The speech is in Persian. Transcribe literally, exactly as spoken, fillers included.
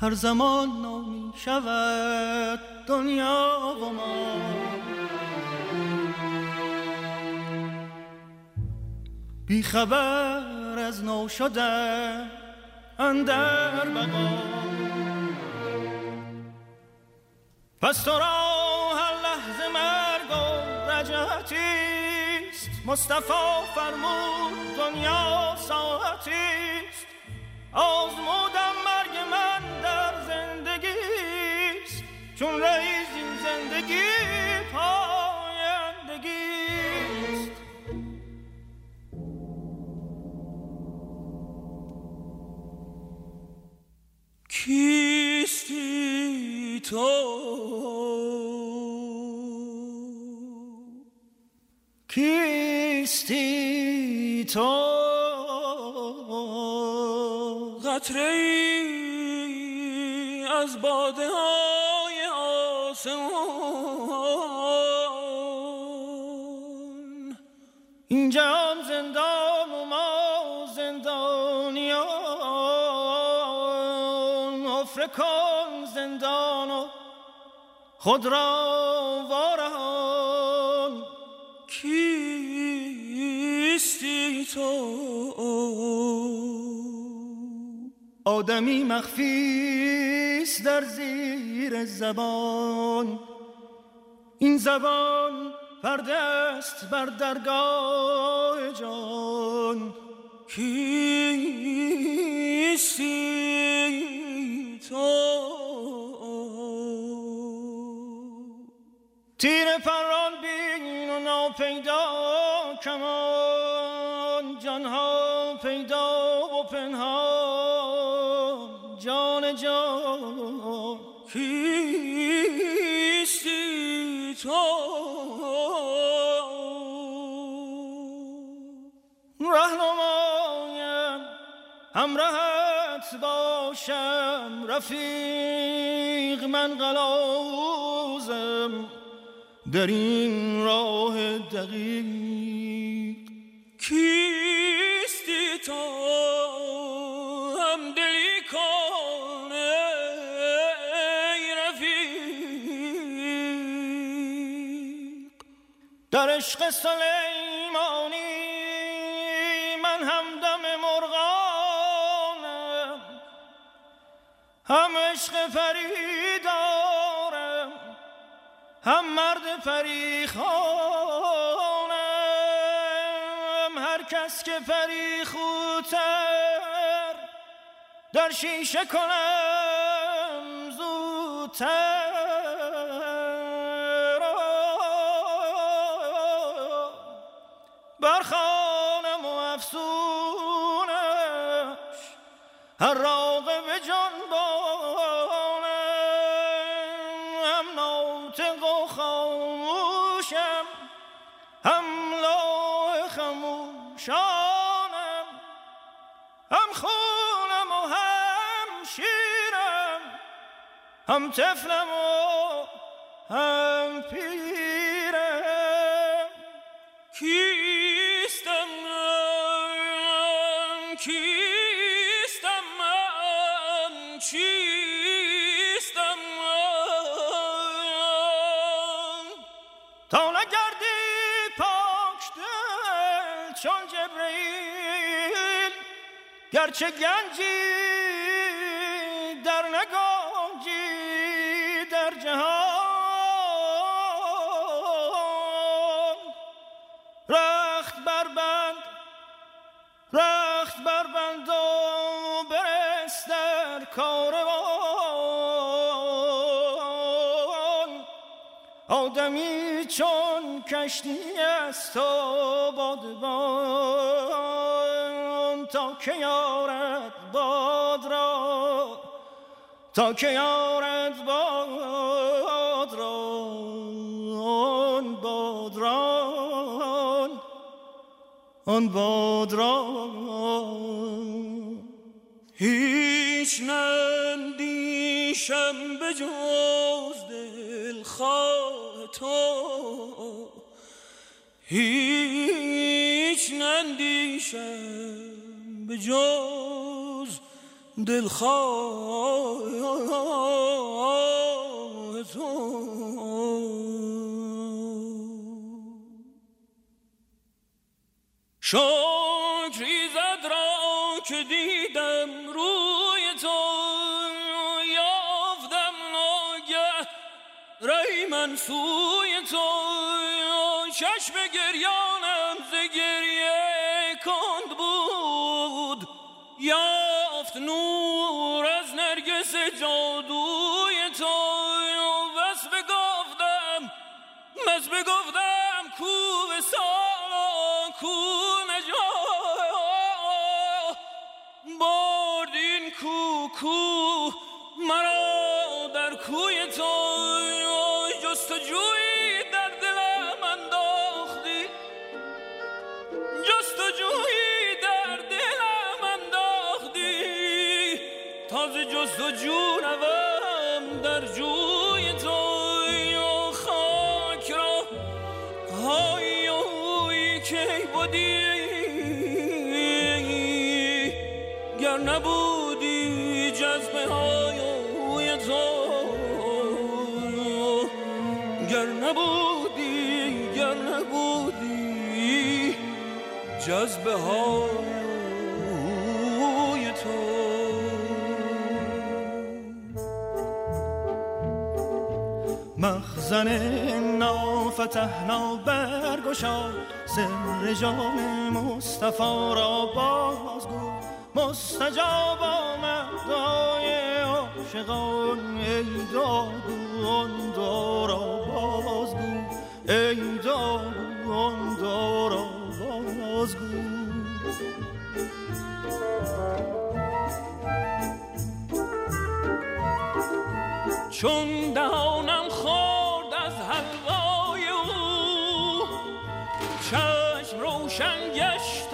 هر زمان نو شود دنیا و ما. بی خبر از نو شده اندر بقا، پس تو را هر لحظه مرگ و رجعتیست. مصطفی فرمود دنیا ساعتیست، آزمودم مرگ من در زندگیست. چون رئیس این زندگی پایندگیست. کیستی تو؟ کیستی تو؟ قطره‌ای از باده های آسمان. این جهان زندان و ما زندانیان. حفره کن زندان و خود را وارهان. کیستی تو؟ آدمی مخفیست در زیر زبان. این زبان پرده است بر درگاه جان. کیستی تو؟ تیر پران بین و ناپیدا کمان. جانها پیدا و پنهان جان جان. کیستی تو؟ رهنمایم همراهت باشم رفیق. من غلاوزم در این راه دقیق. کیستی تو؟ هم دلی کن ای رفیق. در عشق سلیمانی من همدم مرغانم. هم عشق پری دارم هم مرد پری خانم. هر کس که پری خوتر در شیشه کنم زودتر. برخانم و افسونش هر راغب جانبانم. هم ناطق و خاموشم هم لوح خموشانم. هم خونم و هم شیرم هم طفلم و هم پیرم. کیستم من؟ کیستم من؟ چیستم من؟ تا نگردی پاک دل چون جبرئیل. گرچه گنجی در نگنجی در جهان. رخت بربند رخت بربند و برس در کاروان. آدمی چون کشتی است و بادبان. تا که یارد باد را تا که یارد باد را آن باد را آن باد را. هیچ نندیشم به جز دلخواه تو. هیچ نندیشم به جز دلخواه تو. شکری زد را که دیدم روی تو، یافتم ناگه رای من سوی تو. چشم گریانم ز گریه کند بود، یافت نور از نرگس جادوی تو. بس بگفتم بس بگفتم کو وصال کو نجات، بردین کو کو مرا در کوی تو. جستجویی در دلم انداختی، جستجویی در دلم انداختی، تازه جستجو روم در جوی تو. خاک را های اوی که بودی، گر نبودی جذبه های اوی تو، گر نبودی گر نبودی جذبه های تو. مخزن نافتحنا برگشا، سر جان مصطفی را بازگو. مستجاب آمد دعای عاشقان، ای داغو آن دعا را بازگو، ای داغو آن دعا را بازگو. چون دهانم خورد از حلوای او، چشم روشن گشت